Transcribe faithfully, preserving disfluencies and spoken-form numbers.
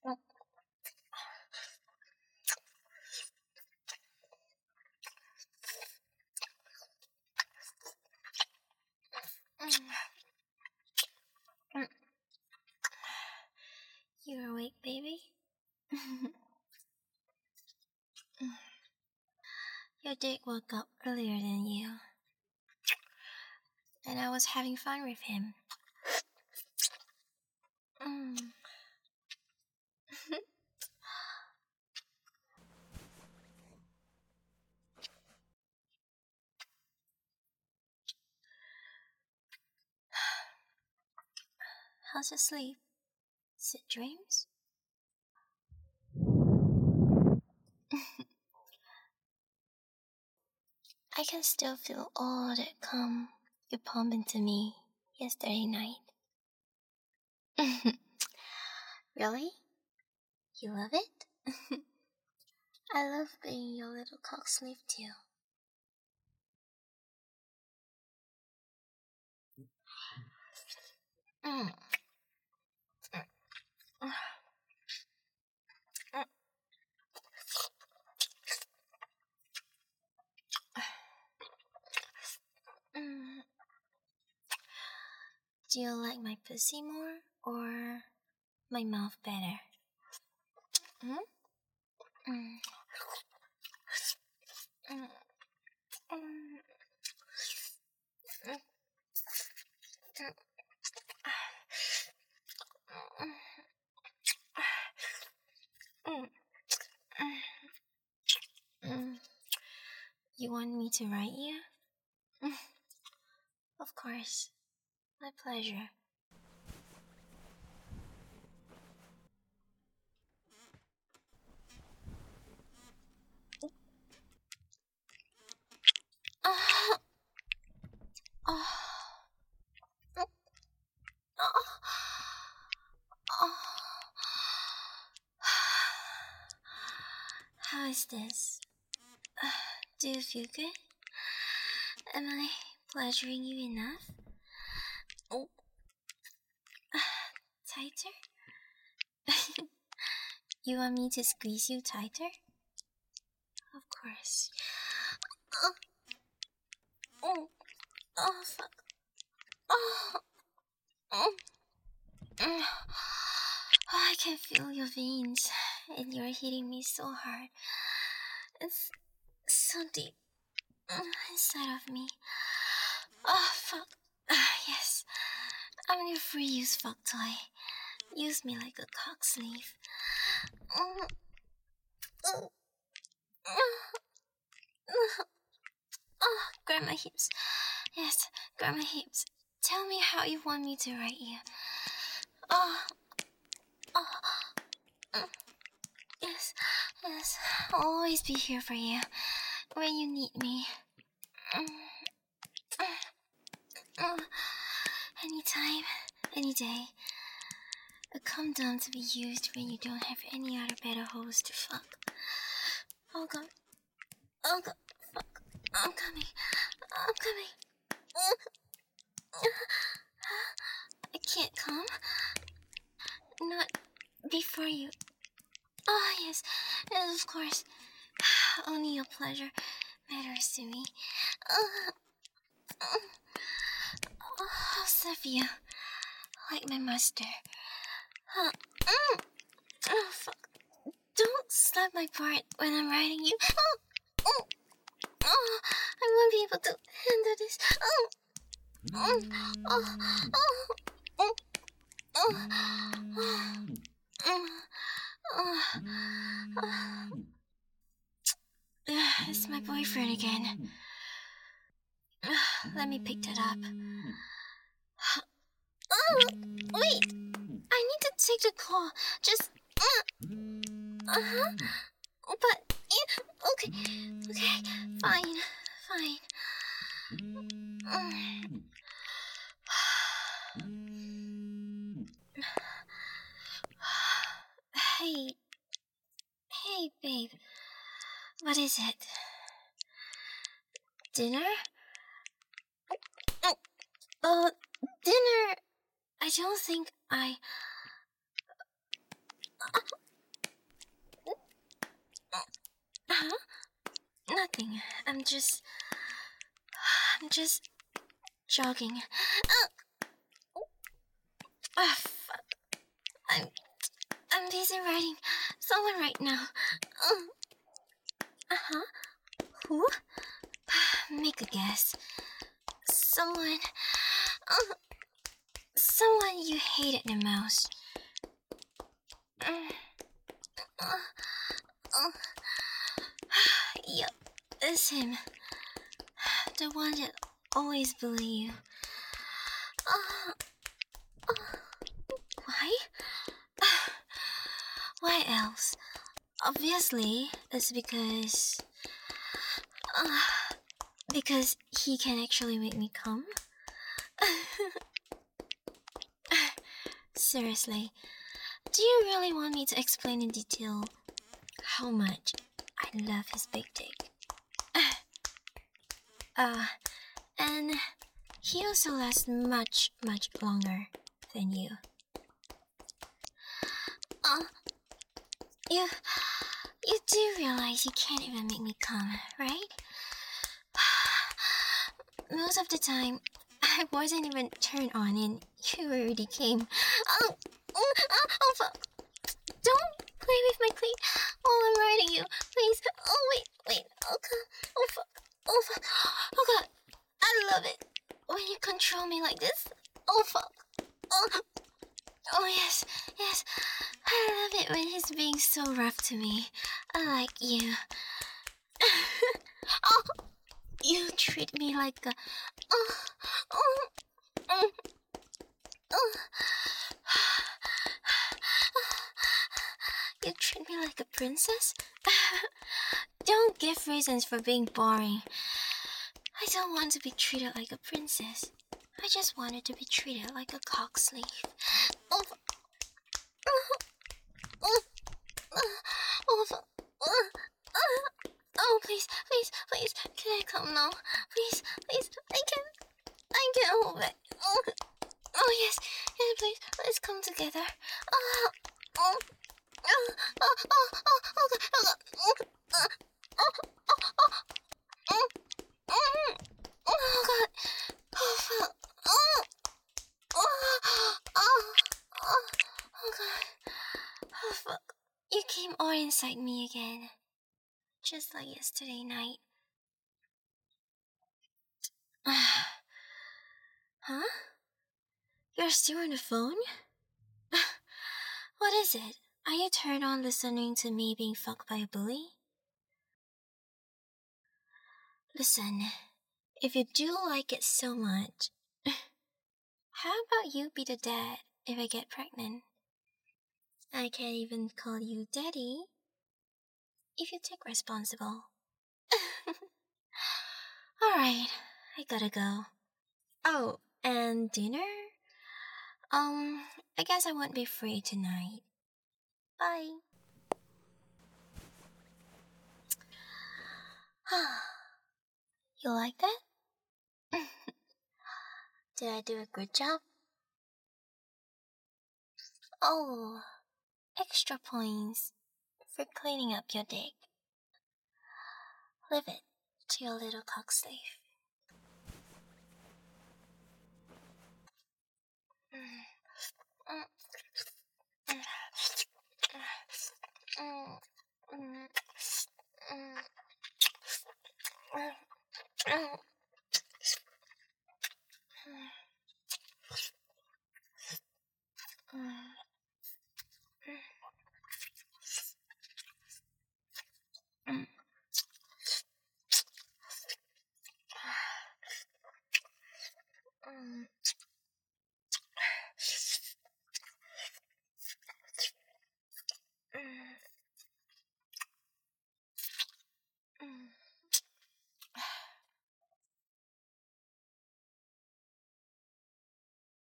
You're awake, baby? Your date woke up earlier than you. And I was having fun with him. Mm. How's your sleep? Is it dreams? I can still feel all that calm you pumped into me yesterday night. Really? You love it? I love being your little cock slave too. Mm. Mm. Do you like my pussy more or my mouth better? Hmm? Mm. Mm. Mm. Mm. Mm. You want me to write you? Of course. My pleasure. Oh. Oh. Oh. Oh. How is this? Uh, do you feel good? Am I pleasuring you enough? Oh. Uh, tighter? You want me to squeeze you tighter? Of course. Oh. Oh. Oh, fuck. Oh. Oh. Oh, I can feel your veins, and you're hitting me so hard. It's so deep inside of me. Oh, fuck. Yes, I'm your free use fuck toy. Use me like a cock sleeve. Oh, grab my hips. Yes, grab my hips. Tell me how you want me to write you. Oh, oh. Yes, yes, I'll always be here for you when you need me. Anytime, any day. A condom to be used when you don't have any other better hoes to fuck. Oh god. Oh god. Fuck. I'm coming. I'm coming. I can't come. Not before you. Oh yes, and of course. Only your pleasure matters to me. Uh, uh, oh, Sophia, like my master. Uh, mm, oh, fuck. Don't slap my part when I'm riding you. Oh, oh, oh, I won't be able to handle this. Oh, oh, oh, oh, oh, oh, oh, oh, oh. It's my boyfriend again. Let me pick that up. Oh, wait! I need to take the call. Just. Uh huh. But. Yeah, okay. Okay. Fine. Fine. Hey. Hey, babe. What is it? Dinner? Uh, dinner. I don't think I. I'm just... I'm just... jogging. Uh, oh, fuck. I'm... I'm busy writing someone right now. Uh, uh-huh. Who? Make a guess. Someone... Uh, someone you hated the most. Uh, uh, uh, yep, it's him. The one that always bullied you. Uh, uh, why? Why else? Obviously, it's because... Uh, because he can actually make me come. Seriously, do you really want me to explain in detail how much I love his big dick? Uh, and he also lasts much, much longer than you. Uh, you, you do realize you can't even make me come, right? Most of the time, I wasn't even turned on and you already came. Oh, oh, oh, oh fuck. Don't play with my cleat while I'm riding you, please. Oh, wait, wait, oh god, oh fuck, oh fuck, oh god, I love it when you control me like this. Oh fuck, oh, oh yes, yes, I love it when he's being so rough to me. I like you. Oh, you treat me like a, oh, oh, oh, oh. You treat me like a princess? Don't give reasons for being boring. I don't want to be treated like a princess. I just wanted to be treated like a cock slave. Oh, oh, oh, oh, oh, oh, please, please, please, can I come now? Please, please, I can, I can hold it. Oh, oh yes, yes, please, let's come together. Oh, oh. Oh, oh, oh, oh, oh, God, oh, God. Oh, uh, oh, oh, oh, oh, oh, oh, God. Oh, fuck. Oh, oh, oh, oh, oh, God. Oh, fuck. You came all inside me again. Just like yesterday night. Huh? You're still on the phone? What is it? Are you turned on listening to me being fucked by a bully? Listen, if you do like it so much, how about you be the dad if I get pregnant? I can't even call you daddy if you take responsible. Alright, I gotta go. Oh, and dinner? Um, I guess I won't be free tonight. Bye. You like that? Did I do a good job? Oh, extra points for cleaning up your dick. Leave it to your little cock slave. Mm.